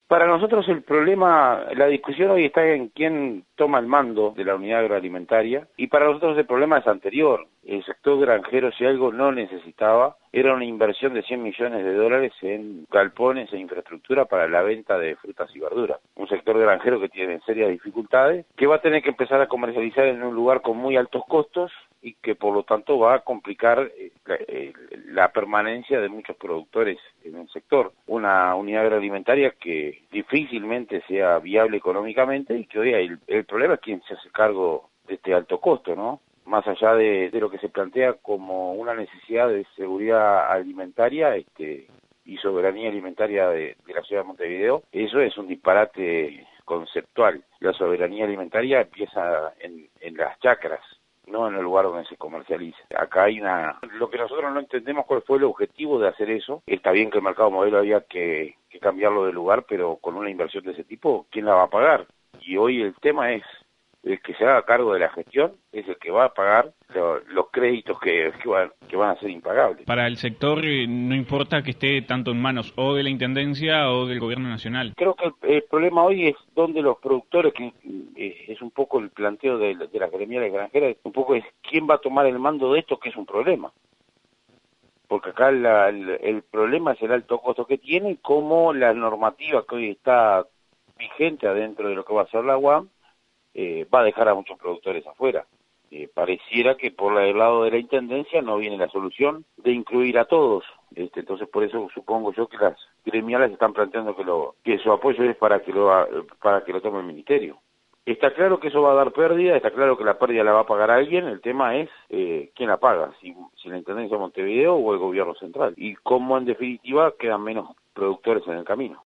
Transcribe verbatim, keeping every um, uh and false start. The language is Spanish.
Para nosotros el problema, la discusión hoy está en quién toma el mando de la unidad agroalimentaria, y para nosotros el problema es anterior. El sector granjero, si algo no necesitaba, era una inversión de cien millones de dólares en galpones e infraestructura para la venta de frutas y verduras. Un sector granjero que tiene serias dificultades, que va a tener que empezar a comercializar en un lugar con muy altos costos y que por lo tanto va a complicar eh, la, eh, la permanencia de muchos productores en el sector. Una unidad agroalimentaria que difícilmente sea viable económicamente y que hoy el, el problema es quién se hace cargo de este alto costo, ¿no? Más allá de, de lo que se plantea como una necesidad de seguridad alimentaria este, y soberanía alimentaria de, de la ciudad de Montevideo, eso es un disparate conceptual. La soberanía alimentaria empieza en, en las chacras, no en el lugar donde se comercializa. Acá hay una... Lo que nosotros no entendemos cuál fue el objetivo de hacer eso. Está bien que el mercado modelo había que, que cambiarlo de lugar, pero con una inversión de ese tipo, ¿quién la va a pagar? Y hoy el tema es, el que se haga cargo de la gestión es el que va a pagar lo, los créditos que, que, van, que van a ser impagables. Para el sector eh, no importa que esté tanto en manos o de la Intendencia o del Gobierno Nacional. Creo que el, el problema hoy es donde los productores, que eh, es un poco el planteo de, de las gremiales granjeras, un poco es quién va a tomar el mando de esto, que es un problema. Porque acá la, el, el problema es el alto costo que tiene y cómo la normativa que hoy está vigente adentro de lo que va a ser la U A M Eh, va a dejar a muchos productores afuera. Eh, pareciera que por el lado de la Intendencia no viene la solución de incluir a todos. Este, entonces por eso supongo yo que las gremiales están planteando que lo que su apoyo es para que lo para que lo tome el Ministerio. Está claro que eso va a dar pérdida, está claro que la pérdida la va a pagar alguien, el tema es eh, quién la paga, si, si la Intendencia de Montevideo o el Gobierno Central, y cómo en definitiva quedan menos productores en el camino.